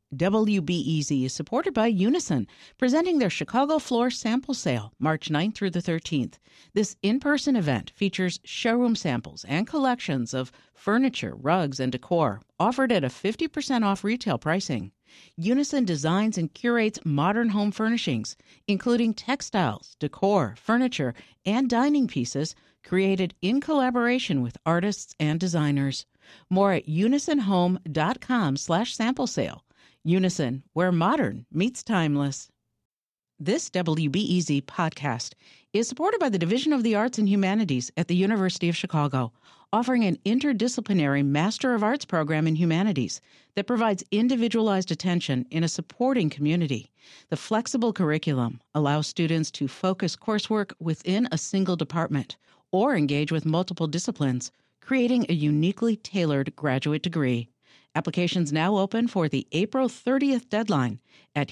WBEZ is supported by Unison, presenting their Chicago Floor Sample Sale, March 9th through the 13th. This in-person event features showroom samples and collections of furniture, rugs, and decor, offered at a 50% off retail pricing. Unison designs and curates modern home furnishings, including textiles, decor, furniture, and dining pieces created in collaboration with artists and designers. More at unisonhome.com/sample sale. Unison, where modern meets timeless. This WBEZ podcast is supported by the Division of the Arts and Humanities at the University of Chicago, offering an interdisciplinary Master of Arts program in humanities that provides individualized attention in a supporting community. The flexible curriculum allows students to focus coursework within a single department or engage with multiple disciplines, creating a uniquely tailored graduate degree. Applications now open for the April 30th deadline at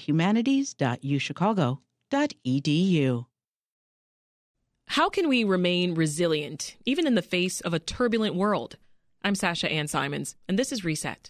humanities.uchicago.edu. How can we remain resilient, even in the face of a turbulent world? I'm Sasha Ann Simons, and this is Reset.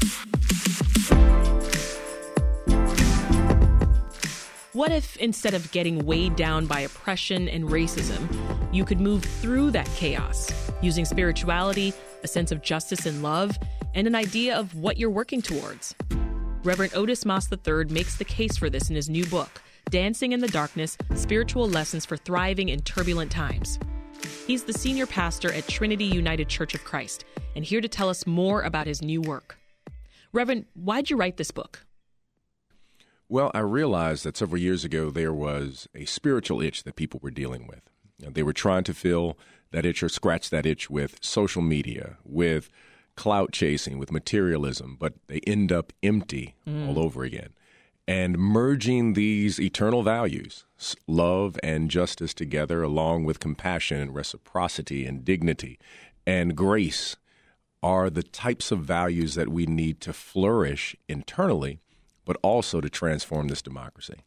What if, instead of getting weighed down by oppression and racism, you could move through that chaos using spirituality, a sense of justice and love, and an idea of what you're working towards? Reverend Otis Moss III makes the case for this in his new book, Dancing in the Darkness, Spiritual Lessons for Thriving in Turbulent Times. He's the senior pastor at Trinity United Church of Christ, and here to tell us more about his new work. Reverend, why'd you write this book? Well, I realized that several years ago there was a spiritual itch that people were dealing with. They were trying to fill that itch or scratch that itch with social media, with clout chasing, with materialism, but they end up empty all over again. And merging these eternal values, love and justice together, along with compassion and reciprocity and dignity and grace, are the types of values that we need to flourish internally, but also to transform this democracy.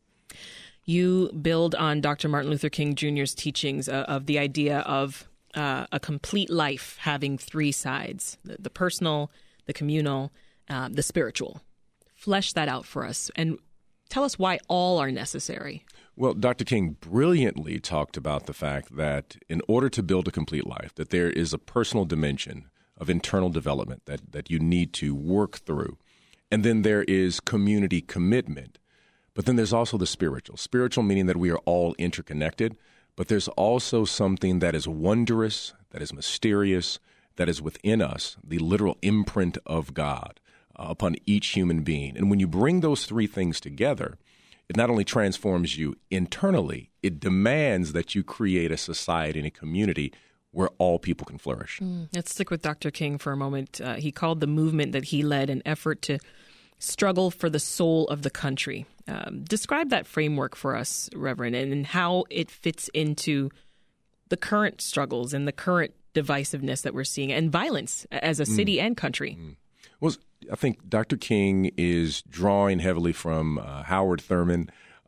You build on Dr. Martin Luther King Jr.'s teachings of the idea of a complete life having three sides: the personal, the communal, the spiritual. Flesh that out for us and tell us why all are necessary. Well, Dr. King brilliantly talked about the fact that in order to build a complete life, that there is a personal dimension of internal development that you need to work through. And then there is community commitment. But then there's also the spiritual. Spiritual meaning that we are all interconnected, but there's also something that is wondrous, that is mysterious, that is within us, the literal imprint of God upon each human being. And when you bring those three things together, it not only transforms you internally, it demands that you create a society and a community where all people can flourish. Let's stick with Dr. King for a moment. He called the movement that he led an effort to struggle for the soul of the country. Describe that framework for us, Reverend, and how it fits into the current struggles and the current divisiveness that we're seeing and violence as a city and country. Well, I think Dr. King is drawing heavily from Howard Thurman,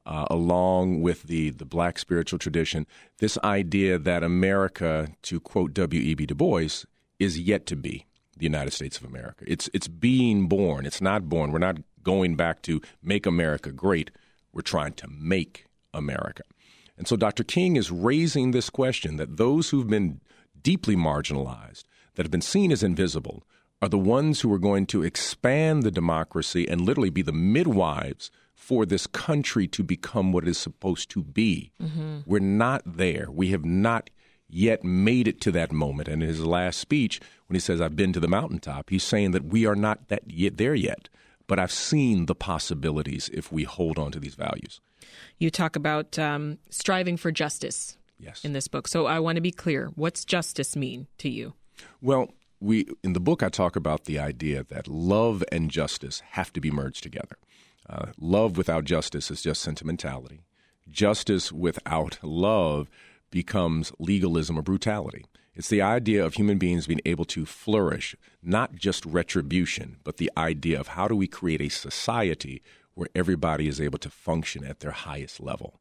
along with the Black spiritual tradition, this idea that America, to quote W.E.B. Du Bois, is yet to be the United States of America. It's being born. It's not born. We're not going back to make America great. We're trying to make America. And so Dr. King is raising this question that those who've been deeply marginalized, that have been seen as invisible, are the ones who are going to expand the democracy and literally be the midwives for this country to become what it is supposed to be. We're not there. We have not yet made it to that moment. And in his last speech, when he says, I've been to the mountaintop, he's saying that we are not there yet. But I've seen the possibilities if we hold on to these values. You talk about striving for justice in this book. So I want to be clear. What's justice mean to you? Well, in the book, I talk about the idea that love and justice have to be merged together. Love without justice is just sentimentality. Justice without love becomes legalism or brutality. It's the idea of human beings being able to flourish, not just retribution, but the idea of how do we create a society where everybody is able to function at their highest level.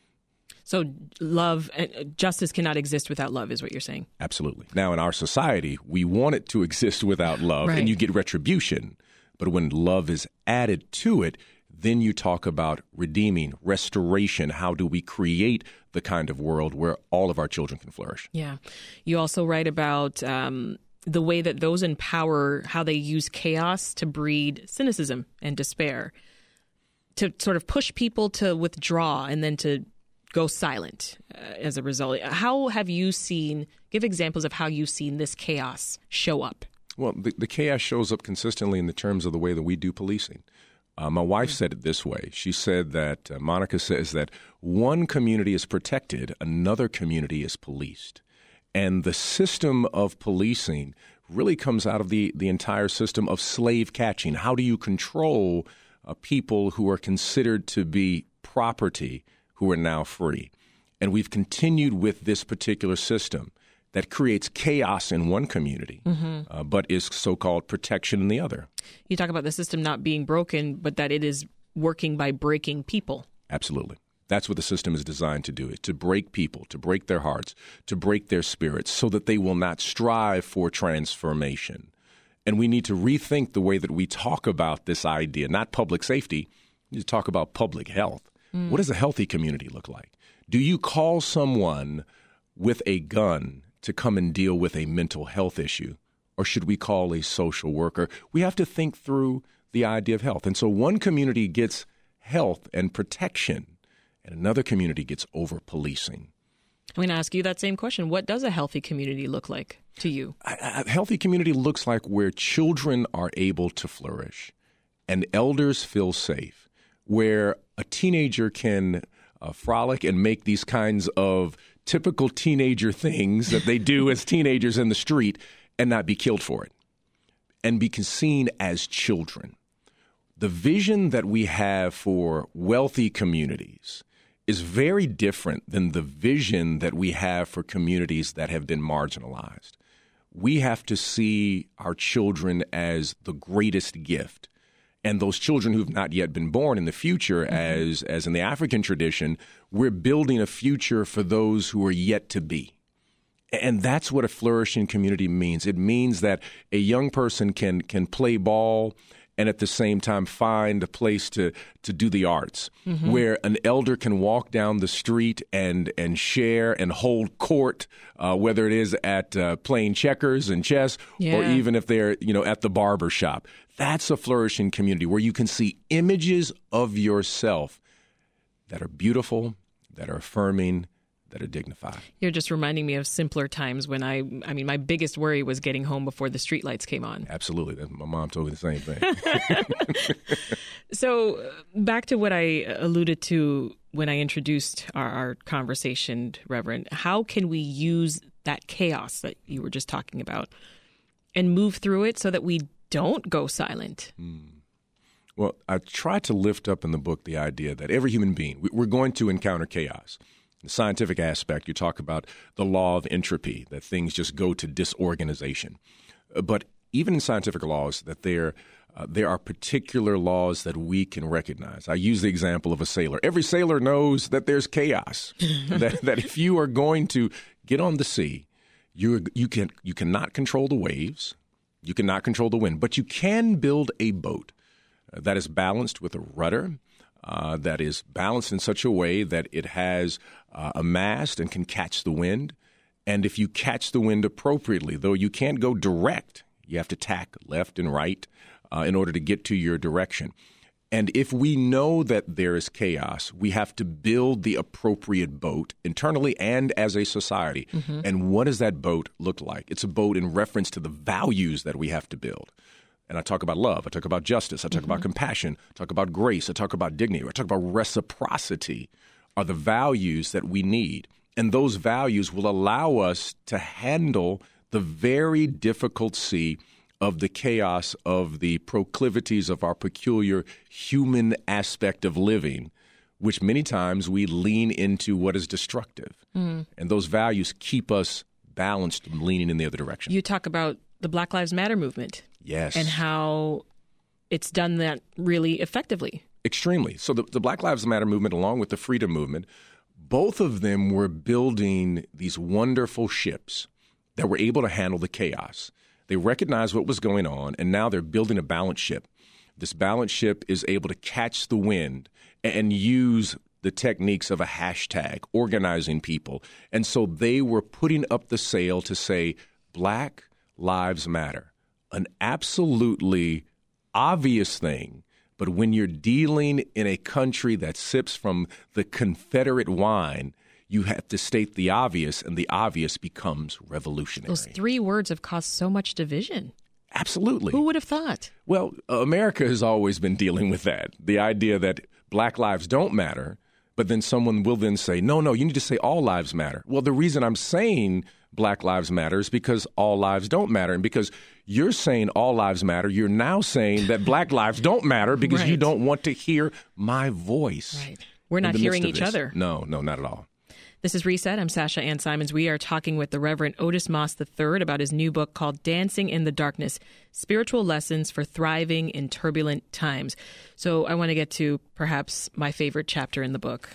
So love and justice cannot exist without love is what you're saying. Absolutely. Now, in our society, we want it to exist without love, and you get retribution. But when love is added to it, then you talk about redeeming, restoration. How do we create the kind of world where all of our children can flourish? Yeah. You also write about the way that those in power, how they use chaos to breed cynicism and despair, to sort of push people to withdraw and then to go silent as a result. How have you give examples of how you've seen this chaos show up? Well, the chaos shows up consistently in the terms of the way that we do policing. My wife said it this way. She said that, Monica says that one community is protected, another community is policed. And the system of policing really comes out of the entire system of slave catching. How do you control people who are considered to be property who are now free? And we've continued with this particular system that creates chaos in one community, but is so-called protection in the other. You talk about the system not being broken, but that it is working by breaking people. Absolutely. That's what the system is designed to do, is to break people, to break their hearts, to break their spirits, so that they will not strive for transformation. And we need to rethink the way that we talk about this idea, not public safety, you talk about public health. What does a healthy community look like? Do you call someone with a gun to come and deal with a mental health issue? Or should we call a social worker? We have to think through the idea of health. And so one community gets health and protection, and another community gets over-policing. I'm going to ask you that same question. What does a healthy community look like to you? A healthy community looks like where children are able to flourish and elders feel safe, where a teenager can frolic and make these kinds of typical teenager things that they do as teenagers in the street and not be killed for it, and be seen as children. The vision that we have for wealthy communities is very different than the vision that we have for communities that have been marginalized. We have to see our children as the greatest gift. And those children who've not yet been born in the future, as in the African tradition, we're building a future for those who are yet to be. And that's what a flourishing community means. It means that a young person can play ball and at the same time find a place to do the arts, where an elder can walk down the street and share and hold court, whether it is at playing checkers and chess, or even if they're at the barber shop. That's a flourishing community where you can see images of yourself that are beautiful, that are affirming, that are dignified. You're just reminding me of simpler times when I mean, my biggest worry was getting home before the streetlights came on. Absolutely. My mom told me the same thing. So back to what I alluded to when I introduced our conversation, Reverend, how can we use that chaos that you were just talking about and move through it so that we don't go silent? Well, I try to lift up in the book the idea that every human being, we're going to encounter chaos. In the scientific aspect, you talk about the law of entropy, that things just go to disorganization. But even in scientific laws, that there are particular laws that we can recognize. I use the example of a sailor. Every sailor knows that there's chaos, that if you are going to get on the sea, you cannot control the waves, you cannot control the wind, but you can build a boat that is balanced with a rudder, that is balanced in such a way that it has a mast and can catch the wind. And if you catch the wind appropriately, though you can't go direct, you have to tack left and right in order to get to your direction. And if we know that there is chaos, we have to build the appropriate boat internally and as a society. And what does that boat look like? It's a boat in reference to the values that we have to build. And I talk about love. I talk about justice. I talk about compassion. I talk about grace. I talk about dignity. I talk about reciprocity are the values that we need. And those values will allow us to handle the very difficult sea of the chaos of the proclivities of our peculiar human aspect of living, which many times we lean into what is destructive. And those values keep us balanced and leaning in the other direction. You talk about the Black Lives Matter movement. Yes. And how it's done that really effectively. Extremely. So the Black Lives Matter movement, along with the Freedom Movement, both of them were building these wonderful ships that were able to handle the chaos. They recognized what was going on, and now they're building a balanced ship. This balance ship is able to catch the wind and use the techniques of a hashtag, organizing people. And so they were putting up the sail to say, Black Lives Matter, an absolutely obvious thing. But when you're dealing in a country that sips from the Confederate wine, you have to state the obvious, and the obvious becomes revolutionary. Those 3 words have caused so much division. Absolutely. Who would have thought? Well, America has always been dealing with that. The idea that Black lives don't matter, but then someone will then say, no, you need to say all lives matter. Well, the reason I'm saying Black lives matter is because all lives don't matter. And because you're saying all lives matter, you're now saying that Black lives don't matter because Right. you don't want to hear my voice. Right. We're not hearing each other. No, not at all. This is Reset. I'm Sasha Ann Simons. We are talking with the Reverend Otis Moss III about his new book called Dancing in the Darkness, Spiritual Lessons for Thriving in Turbulent Times. So I want to get to perhaps my favorite chapter in the book,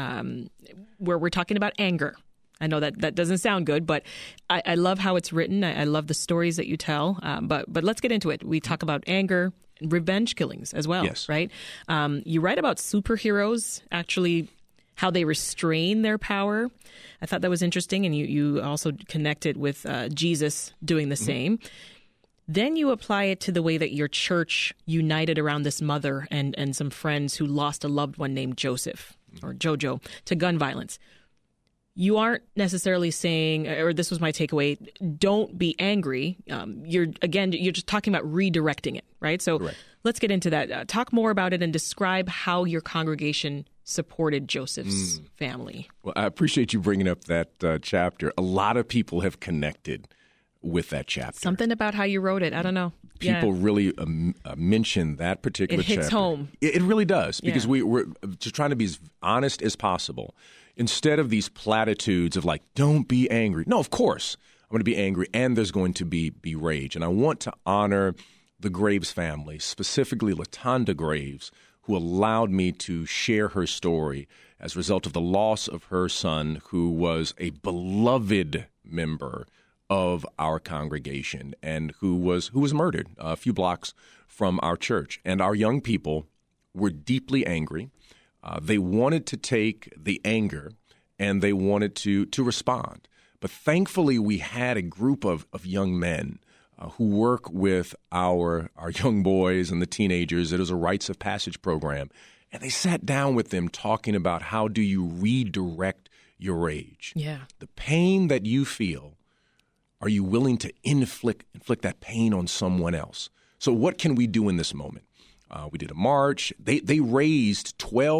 where we're talking about anger. I know that doesn't sound good, but I love how it's written. I love the stories that you tell. But let's get into it. We talk about anger, revenge killings as well, Yes. right? You write about superheroes actually how they restrain their power. I thought that was interesting, and you also connect it with Jesus doing the same. Then you apply it to the way that your church united around this mother and some friends who lost a loved one named Joseph, or Jojo, to gun violence. You aren't necessarily saying, or this was my takeaway, don't be angry. You're just talking about redirecting it, right? So Correct. Let's get into that. Talk more about it and describe how your congregation supported Joseph's family. Well, I appreciate you bringing up that chapter. A lot of people have connected with that chapter. Something about how you wrote it. I don't know. People really mention that particular chapter. It hits home. It really does, because Yeah. we're just trying to be as honest as possible. Instead of these platitudes of like, don't be angry. No, of course, I'm going to be angry, and there's going to be rage. And I want to honor the Graves family, specifically LaTonda Graves, who allowed me to share her story as a result of the loss of her son, who was a beloved member of our congregation and who was murdered a few blocks from our church. And our young people were deeply angry. They wanted to take the anger and they wanted to respond. But thankfully, we had a group of young men who work with our young boys and the teenagers. It is a rites of passage program. And they sat down with them talking about how do you redirect your rage. Yeah. The pain that you feel, are you willing to inflict that pain on someone else? So what can we do in this moment? We did a march. They raised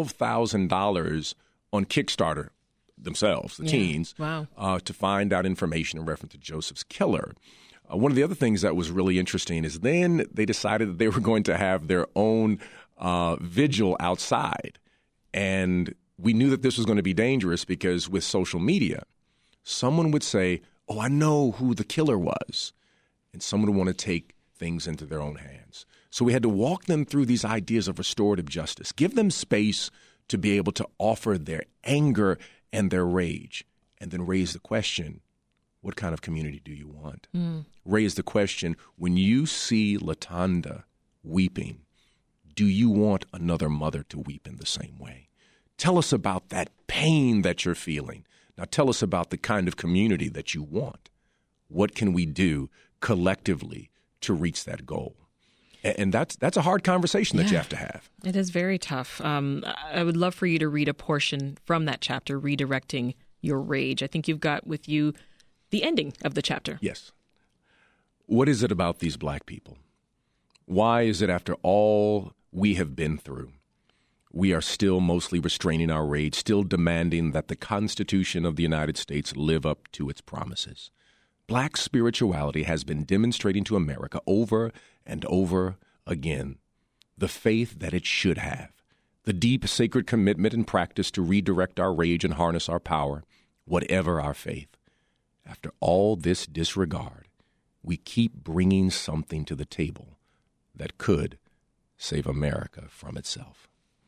$12,000 on Kickstarter themselves, the teens, Wow. To find out information in reference to Joseph's killer. One of the other things that was really interesting is then they decided that they were going to have their own vigil outside. And we knew that this was going to be dangerous because with social media, someone would say, oh, I know who the killer was. And someone would want to take things into their own hands. So we had to walk them through these ideas of restorative justice, give them space to be able to offer their anger and their rage, and then raise the question, what kind of community do you want? Raise the question, when you see LaTonda weeping, do you want another mother to weep in the same way? Tell us about that pain that you're feeling. Now tell us about the kind of community that you want. What can we do collectively to reach that goal? And that's a hard conversation that you have to have. It is very tough. I would love for you to read a portion from that chapter, Redirecting Your Rage. I think you've got with you the ending of the chapter. Yes. What is it about these black people? Why is it after all we have been through, we are still mostly restraining our rage, still demanding that the Constitution of the United States live up to its promises? Black spirituality has been demonstrating to America over and over again the faith that it should have, the deep sacred commitment and practice to redirect our rage and harness our power, whatever our faith. After all this disregard, we keep bringing something to the table that could save America from itself.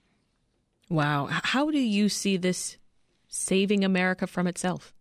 Wow. How do you see this saving America from itself?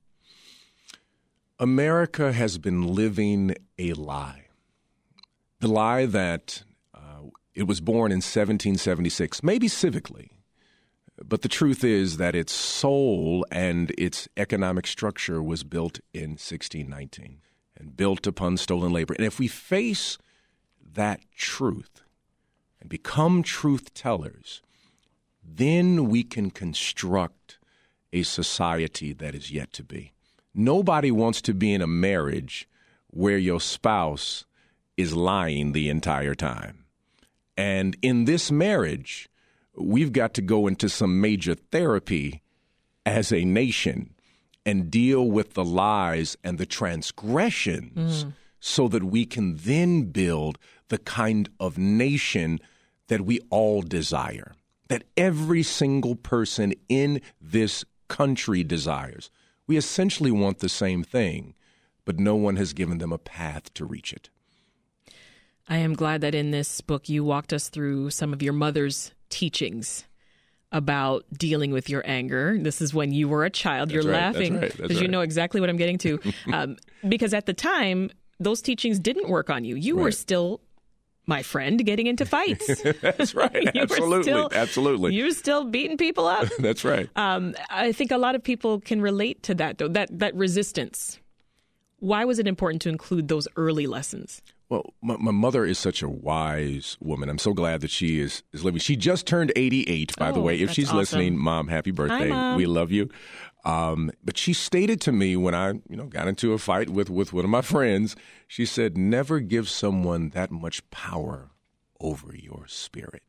America has been living a lie. The lie that It was born in 1776, maybe civically. But the truth is that its soul and its economic structure was built in 1619 and built upon stolen labor. And if we face that truth and become truth tellers, then we can construct a society that is yet to be. Nobody wants to be in a marriage where your spouse is lying the entire time. And in this marriage, we've got to go into some major therapy as a nation and deal with the lies and the transgressions so that we can then build the kind of nation that we all desire, that every single person in this country desires. We essentially want the same thing, but no one has given them a path to reach it. I am glad that in this book you walked us through some of your mother's teachings about dealing with your anger. This is when you were a child. You're laughing because you know exactly what I'm getting to. Because at the time, those teachings didn't work on you. You were still, my friend, getting into fights. That's right. Absolutely. You were still beating people up. That's right. I think a lot of people can relate to that, though, that resistance. Why was it important to include those early lessons? Well, my mother is such a wise woman. I'm so glad that she is living. She just turned 88, by the way. If she's listening, Mom, happy birthday. Hi, Mom. We love you. But she stated to me when I got into a fight with one of my friends, she said, never give someone that much power over your spirit.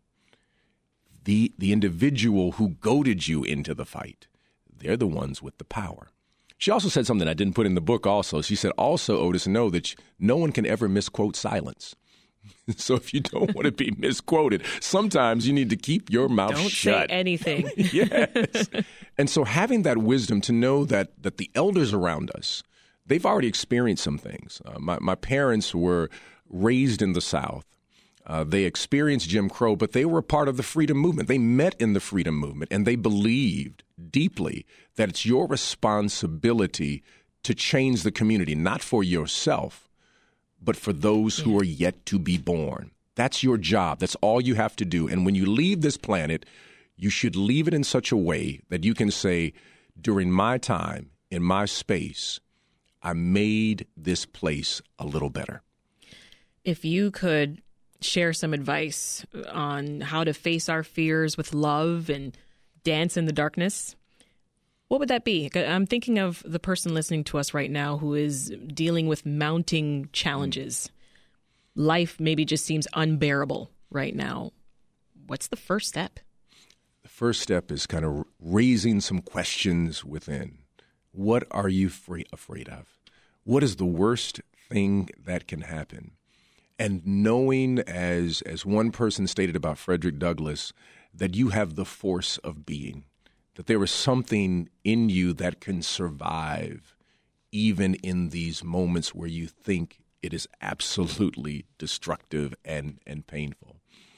The individual who goaded you into the fight, they're the ones with the power. She also said something I didn't put in the book also. She said, also, Otis, know that no one can ever misquote silence. So if you don't want to be misquoted, sometimes you need to keep your mouth shut. Don't say anything. Yes. And so having that wisdom to know that the elders around us, they've already experienced some things. My parents were raised in the South. They experienced Jim Crow, but they were a part of the freedom movement. They met in the freedom movement, and they believed deeply that it's your responsibility to change the community, not for yourself, but for those who are yet to be born. That's your job. That's all you have to do. And when you leave this planet, you should leave it in such a way that you can say, during my time, in my space, I made this place a little better. If you could share some advice on how to face our fears with love and dance in the darkness, what would that be? I'm thinking of the person listening to us right now who is dealing with mounting challenges. Life maybe just seems unbearable right now. What's the first step? The first step is kind of raising some questions within. What are you afraid of? What is the worst thing that can happen? And knowing, as one person stated about Frederick Douglass, that you have the force of being, that there is something in you that can survive even in these moments where you think it is absolutely destructive and painful.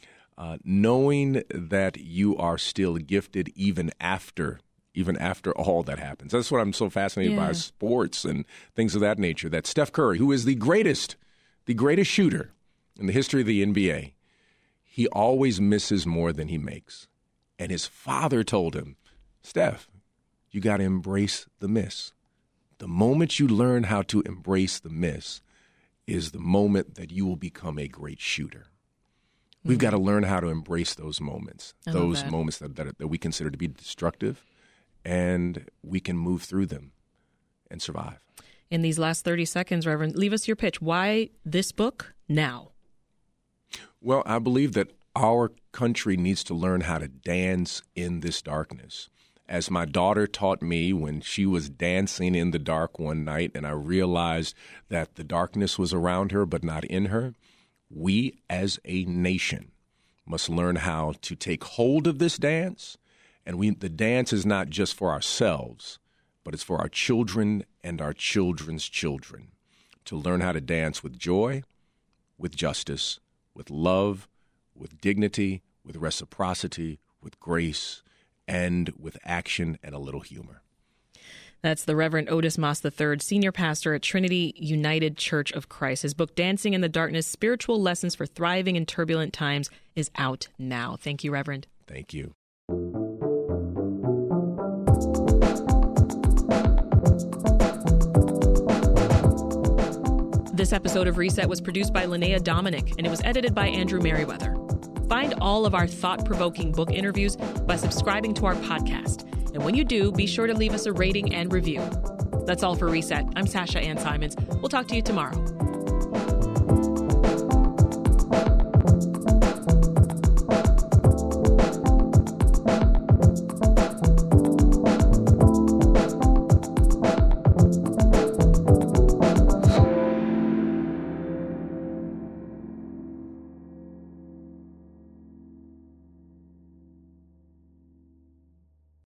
Knowing that you are still gifted even after all that happens. That's what I'm so fascinated by sports and things of that nature, that Steph Curry, who is the greatest shooter in the history of the NBA, he always misses more than he makes. And his father told him, Steph, you got to embrace the miss. The moment you learn how to embrace the miss is the moment that you will become a great shooter. We've got to learn how to embrace those moments, moments that we consider to be destructive, and we can move through them and survive. In these last 30 seconds, Reverend, leave us your pitch. Why this book now? Well, I believe that our country needs to learn how to dance in this darkness. As my daughter taught me when she was dancing in the dark one night, and I realized that the darkness was around her but not in her, we as a nation must learn how to take hold of this dance. And the dance is not just for ourselves, but it's for our children and our children's children, to learn how to dance with joy, with justice, with love, with dignity, with reciprocity, with grace, and with action and a little humor. That's the Reverend Otis Moss III, senior pastor at Trinity United Church of Christ. His book, Dancing in the Darkness, Spiritual Lessons for Thriving in Turbulent Times, is out now. Thank you, Reverend. Thank you. This episode of Reset was produced by Linnea Dominic, and it was edited by Andrew Merriweather. Find all of our thought-provoking book interviews by subscribing to our podcast. And when you do, be sure to leave us a rating and review. That's all for Reset. I'm Sasha Ann Simons. We'll talk to you tomorrow.